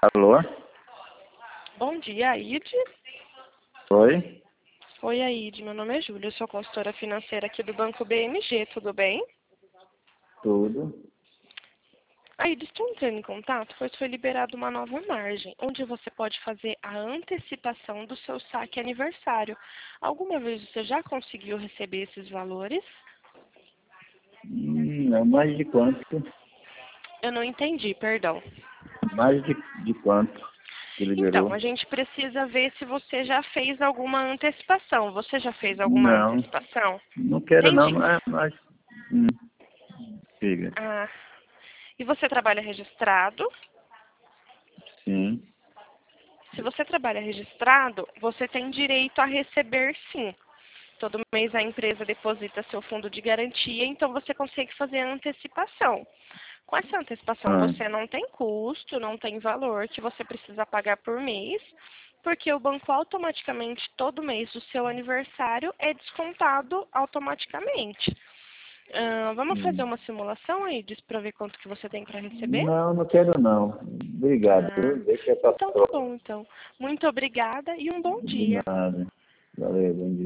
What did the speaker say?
Alô? Bom dia, Aide. Oi? Oi, Aide. Meu nome é Júlia, eu sou consultora financeira aqui do Banco BMG, tudo bem? Tudo? Aide, estou entrando em contato, pois foi liberada uma nova margem, onde você pode fazer a antecipação do seu saque aniversário. Alguma vez você já conseguiu receber esses valores? Não, mais de quanto? Eu não entendi, perdão. Mais de quanto que Então, liberou? a gente precisa ver se você já fez alguma antecipação. Você já fez alguma Não, antecipação? não quero não, Entendi. mas hum, siga. Ah, e você trabalha registrado? Sim. Se você trabalha registrado, você tem direito a receber sim. Todo mês a empresa deposita seu fundo de garantia, então você consegue fazer a antecipação. Com essa antecipação Ah, você não tem custo, não tem valor que você precisa pagar por mês, porque o banco automaticamente, todo mês do seu aniversário, é descontado automaticamente. Vamos fazer hum. uma simulação aí, para ver quanto que você tem para receber? Não, não quero não. Obrigado. Ah, Deixa pra então tá próxima. bom, então. Muito obrigada e um bom De dia. nada. Valeu, bom dia.